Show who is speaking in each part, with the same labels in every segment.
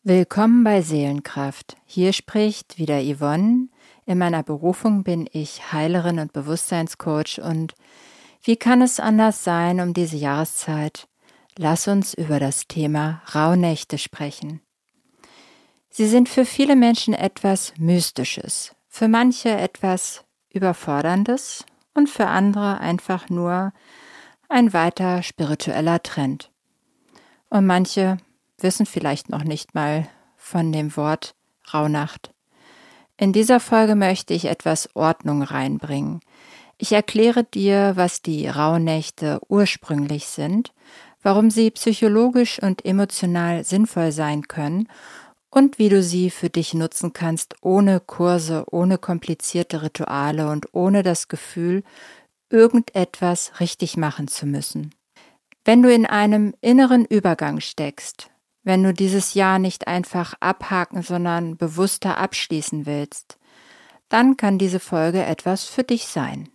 Speaker 1: Willkommen bei Seelenkraft. Hier spricht wieder Yvonne. In meiner Berufung bin ich Heilerin und Bewusstseinscoach und wie kann es anders sein um diese Jahreszeit? Lass uns über das Thema Rauhnächte sprechen. Sie sind für viele Menschen etwas Mystisches, für manche etwas Überforderndes und für andere einfach nur ein weiter spiritueller Trend. Und manche wissen vielleicht noch nicht mal von dem Wort Rauhnacht. In dieser Folge möchte ich etwas Ordnung reinbringen. Ich erkläre dir, was die Rauhnächte ursprünglich sind, warum sie psychologisch und emotional sinnvoll sein können und wie du sie für dich nutzen kannst, ohne Kurse, ohne komplizierte Rituale und ohne das Gefühl, irgendetwas richtig machen zu müssen. Wenn du in einem inneren Übergang steckst, wenn du dieses Jahr nicht einfach abhaken, sondern bewusster abschließen willst, dann kann diese Folge etwas für dich sein.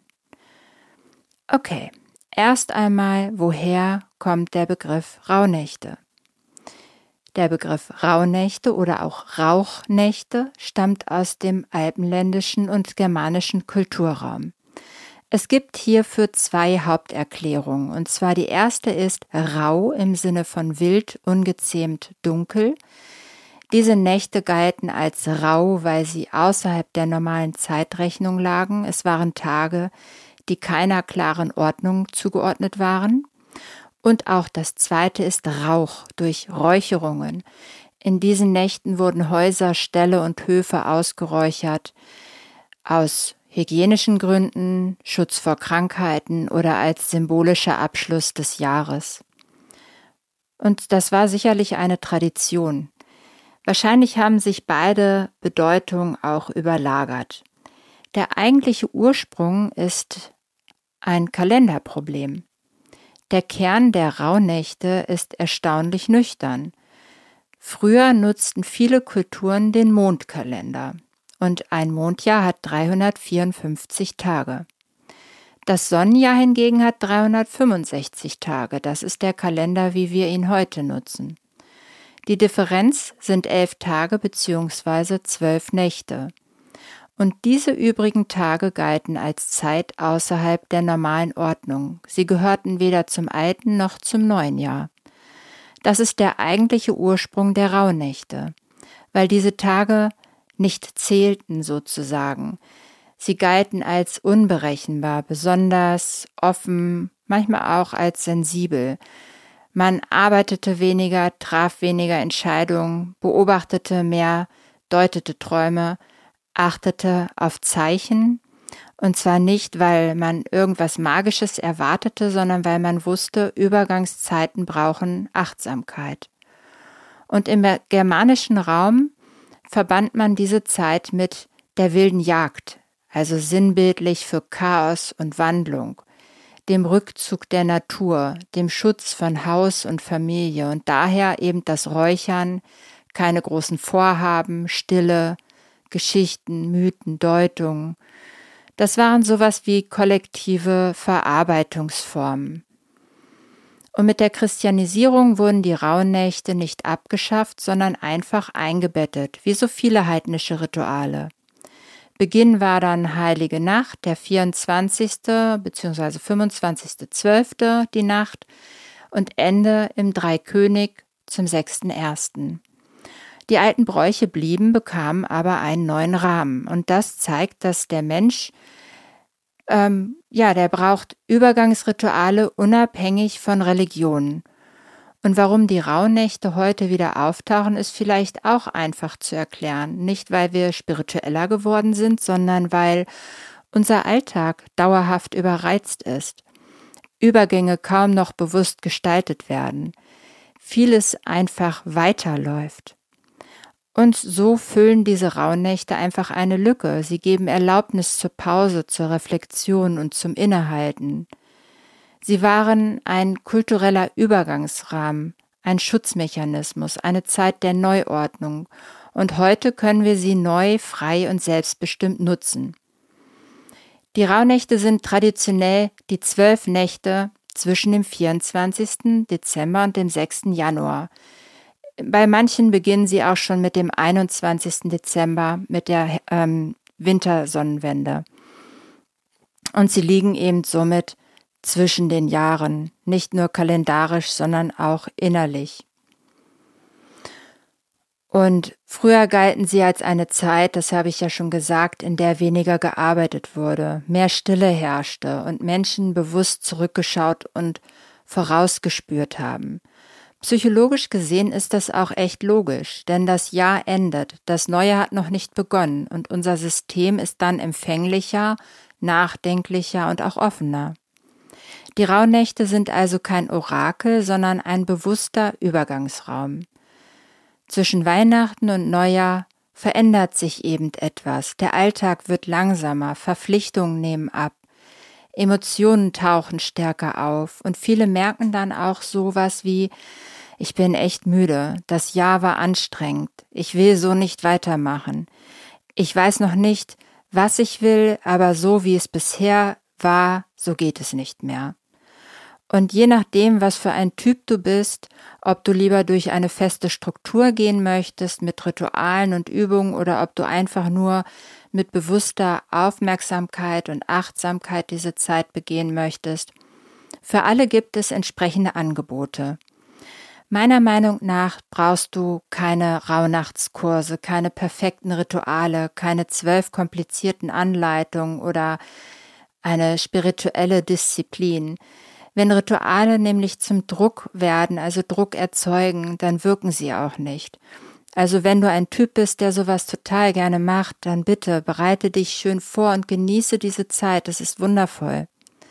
Speaker 1: Okay, erst einmal, woher kommt der Begriff Rauhnächte? Der Begriff Rauhnächte oder auch Rauchnächte stammt aus dem alpenländischen und germanischen Kulturraum. Es gibt hierfür zwei Haupterklärungen, und zwar die erste ist rau im Sinne von wild, ungezähmt, dunkel. Diese Nächte galten als rau, weil sie außerhalb der normalen Zeitrechnung lagen. Es waren Tage, die keiner klaren Ordnung zugeordnet waren. Und auch das zweite ist Rauch durch Räucherungen. In diesen Nächten wurden Häuser, Ställe und Höfe ausgeräuchert aus hygienischen Gründen, Schutz vor Krankheiten oder als symbolischer Abschluss des Jahres. Und das war sicherlich eine Tradition. Wahrscheinlich haben sich beide Bedeutungen auch überlagert. Der eigentliche Ursprung ist ein Kalenderproblem. Der Kern der Rauhnächte ist erstaunlich nüchtern. Früher nutzten viele Kulturen den Mondkalender. Und ein Mondjahr hat 354 Tage. Das Sonnenjahr hingegen hat 365 Tage. Das ist der Kalender, wie wir ihn heute nutzen. Die Differenz sind 11 Tage bzw. 12 Nächte. Und diese übrigen Tage galten als Zeit außerhalb der normalen Ordnung. Sie gehörten weder zum alten noch zum neuen Jahr. Das ist der eigentliche Ursprung der Rauhnächte, weil diese Tage nicht zählten sozusagen. Sie galten als unberechenbar, besonders offen, manchmal auch als sensibel. Man arbeitete weniger, traf weniger Entscheidungen, beobachtete mehr, deutete Träume, achtete auf Zeichen, und zwar nicht, weil man irgendwas Magisches erwartete, sondern weil man wusste, Übergangszeiten brauchen Achtsamkeit. Und im germanischen Raum verband man diese Zeit mit der wilden Jagd, also sinnbildlich für Chaos und Wandlung, dem Rückzug der Natur, dem Schutz von Haus und Familie und daher eben das Räuchern, keine großen Vorhaben, Stille, Geschichten, Mythen, Deutungen. Das waren sowas wie kollektive Verarbeitungsformen. Und mit der Christianisierung wurden die Rauhnächte nicht abgeschafft, sondern einfach eingebettet, wie so viele heidnische Rituale. Beginn war dann Heilige Nacht, der 24. bzw. 25.12. die Nacht und Ende im Dreikönig zum 6.1. Die alten Bräuche blieben, bekamen aber einen neuen Rahmen. Und das zeigt, dass der Mensch der braucht Übergangsrituale unabhängig von Religionen. Und warum die Rauhnächte heute wieder auftauchen, ist vielleicht auch einfach zu erklären. Nicht, weil wir spiritueller geworden sind, sondern weil unser Alltag dauerhaft überreizt ist. Übergänge kaum noch bewusst gestaltet werden. Vieles einfach weiterläuft. Und so füllen diese Rauhnächte einfach eine Lücke. Sie geben Erlaubnis zur Pause, zur Reflexion und zum Innehalten. Sie waren ein kultureller Übergangsrahmen, ein Schutzmechanismus, eine Zeit der Neuordnung. Und heute können wir sie neu, frei und selbstbestimmt nutzen. Die Rauhnächte sind traditionell die 12 Nächte zwischen dem 24. Dezember und dem 6. Januar. bei manchen beginnen sie auch schon mit dem 21. Dezember, mit der Wintersonnenwende. Und sie liegen eben somit zwischen den Jahren, nicht nur kalendarisch, sondern auch innerlich. Und früher galten sie als eine Zeit, das habe ich ja schon gesagt, in der weniger gearbeitet wurde, mehr Stille herrschte und Menschen bewusst zurückgeschaut und vorausgespürt haben. Psychologisch gesehen ist das auch echt logisch, denn das Jahr endet, das Neue hat noch nicht begonnen und unser System ist dann empfänglicher, nachdenklicher und auch offener. Die Rauhnächte sind also kein Orakel, sondern ein bewusster Übergangsraum. Zwischen Weihnachten und Neujahr verändert sich eben etwas. Der Alltag wird langsamer, Verpflichtungen nehmen ab, Emotionen tauchen stärker auf und viele merken dann auch sowas wie: Ich bin echt müde, das Jahr war anstrengend, ich will so nicht weitermachen. Ich weiß noch nicht, was ich will, aber so wie es bisher war, so geht es nicht mehr. Und je nachdem, was für ein Typ du bist, ob du lieber durch eine feste Struktur gehen möchtest mit Ritualen und Übungen oder ob du einfach nur mit bewusster Aufmerksamkeit und Achtsamkeit diese Zeit begehen möchtest, für alle gibt es entsprechende Angebote. Meiner Meinung nach brauchst du keine Rauhnachtskurse, keine perfekten Rituale, keine 12 komplizierten Anleitungen oder eine spirituelle Disziplin. Wenn Rituale nämlich zum Druck werden, also Druck erzeugen, dann wirken sie auch nicht. Also wenn du ein Typ bist, der sowas total gerne macht, dann bitte bereite dich schön vor und genieße diese Zeit, das ist wundervoll.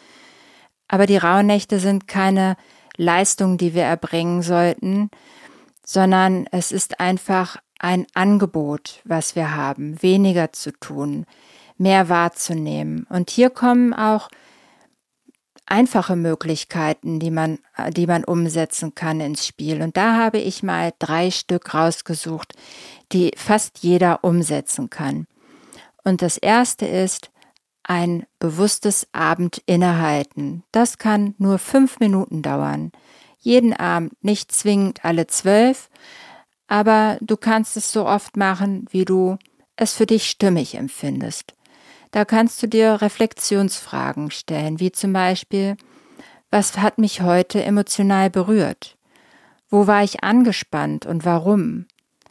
Speaker 1: Aber die Rauhnächte sind keine Leistung, die wir erbringen sollten, sondern es ist einfach ein Angebot, was wir haben, weniger zu tun, mehr wahrzunehmen. Und hier kommen auch einfache Möglichkeiten, die man umsetzen kann ins Spiel. Und da habe ich mal 3 Stück rausgesucht, die fast jeder umsetzen kann. Und das erste ist ein bewusstes Abendinnehalten. Das kann nur 5 Minuten dauern. Jeden Abend, nicht zwingend alle 12, aber du kannst es so oft machen, wie du es für dich stimmig empfindest. Da kannst du dir Reflexionsfragen stellen, wie zum Beispiel: Was hat mich heute emotional berührt? Wo war ich angespannt und warum?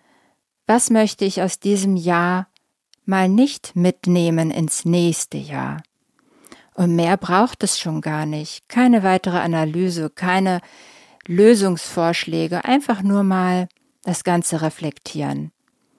Speaker 1: Was möchte ich aus diesem Jahr mal nicht mitnehmen ins nächste Jahr? Und mehr braucht es schon gar nicht. Keine weitere Analyse, keine Lösungsvorschläge, einfach nur mal das Ganze reflektieren.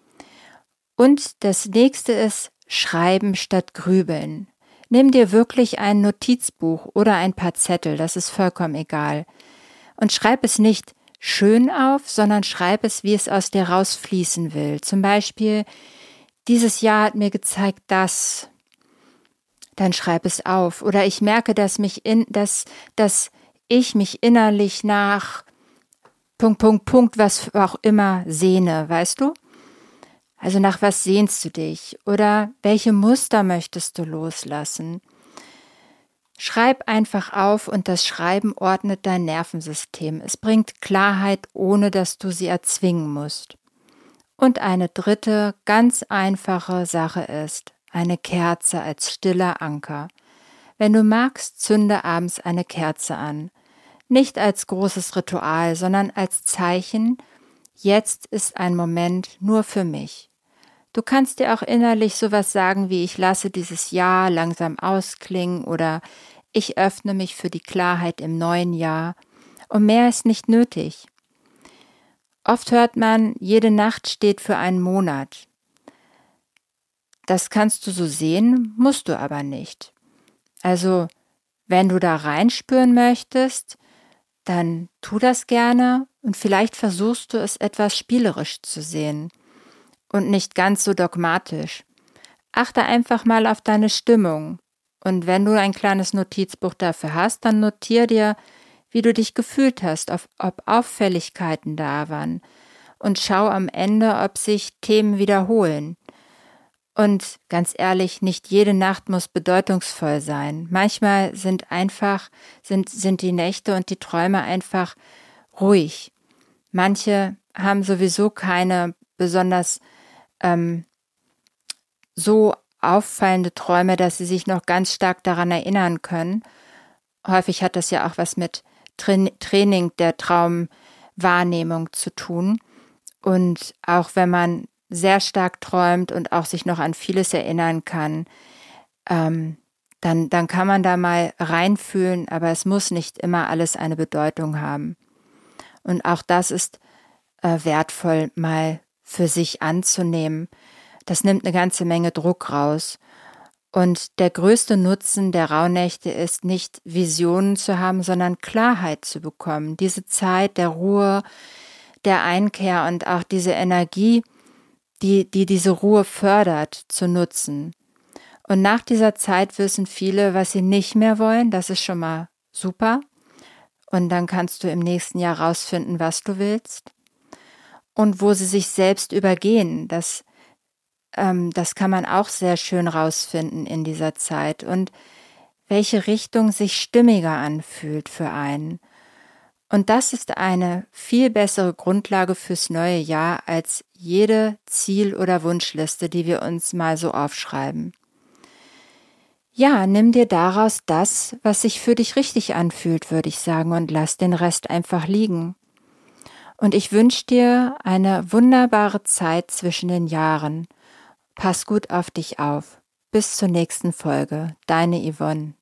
Speaker 1: Und das nächste ist Schreiben statt Grübeln. Nimm dir wirklich ein Notizbuch oder ein paar Zettel, das ist vollkommen egal. Und schreib es nicht schön auf, sondern schreib es, wie es aus dir rausfließen will. Zum Beispiel: Dieses Jahr hat mir gezeigt, dass. Dann schreib es auf. Oder ich merke, dass ich mich innerlich nach ... was auch immer sehne, weißt du? Also nach was sehnst du dich? Oder welche Muster möchtest du loslassen? Schreib einfach auf und das Schreiben ordnet dein Nervensystem. Es bringt Klarheit, ohne dass du sie erzwingen musst. Und eine dritte, ganz einfache Sache ist eine Kerze als stiller Anker. Wenn du magst, zünde abends eine Kerze an. Nicht als großes Ritual, sondern als Zeichen: Jetzt ist ein Moment nur für mich. Du kannst dir auch innerlich sowas sagen wie: Ich lasse dieses Jahr langsam ausklingen oder ich öffne mich für die Klarheit im neuen Jahr. Und mehr ist nicht nötig. Oft hört man, jede Nacht steht für einen Monat. Das kannst du so sehen, musst du aber nicht. Also, wenn du da reinspüren möchtest, dann tu das gerne und vielleicht versuchst du es etwas spielerisch zu sehen und nicht ganz so dogmatisch. Achte einfach mal auf deine Stimmung und wenn du ein kleines Notizbuch dafür hast, dann notier dir, wie du dich gefühlt hast, ob Auffälligkeiten da waren und schau am Ende, ob sich Themen wiederholen. Und ganz ehrlich, nicht jede Nacht muss bedeutungsvoll sein. Manchmal sind die Nächte und die Träume einfach ruhig. Manche haben sowieso keine besonders so auffallende Träume, dass sie sich noch ganz stark daran erinnern können. Häufig hat das ja auch was mit Training der Traumwahrnehmung zu tun. Und auch wenn man sehr stark träumt und auch sich noch an vieles erinnern kann, dann kann man da mal reinfühlen, aber es muss nicht immer alles eine Bedeutung haben. Und auch das ist wertvoll, mal für sich anzunehmen. Das nimmt eine ganze Menge Druck raus. Und der größte Nutzen der Rauhnächte ist nicht Visionen zu haben, sondern Klarheit zu bekommen. Diese Zeit der Ruhe, der Einkehr und auch diese Energie, die diese Ruhe fördert, zu nutzen. Und nach dieser Zeit wissen viele, was sie nicht mehr wollen. Das ist schon mal super. Und dann kannst du im nächsten Jahr rausfinden, was du willst. Und wo sie sich selbst übergehen, das kann man auch sehr schön rausfinden in dieser Zeit. Und welche Richtung sich stimmiger anfühlt für einen. Und das ist eine viel bessere Grundlage fürs neue Jahr als jede Ziel- oder Wunschliste, die wir uns mal so aufschreiben. Ja, nimm dir daraus das, was sich für dich richtig anfühlt, würde ich sagen, und lass den Rest einfach liegen. Und ich wünsche dir eine wunderbare Zeit zwischen den Jahren. Pass gut auf dich auf. Bis zur nächsten Folge. Deine Yvonne.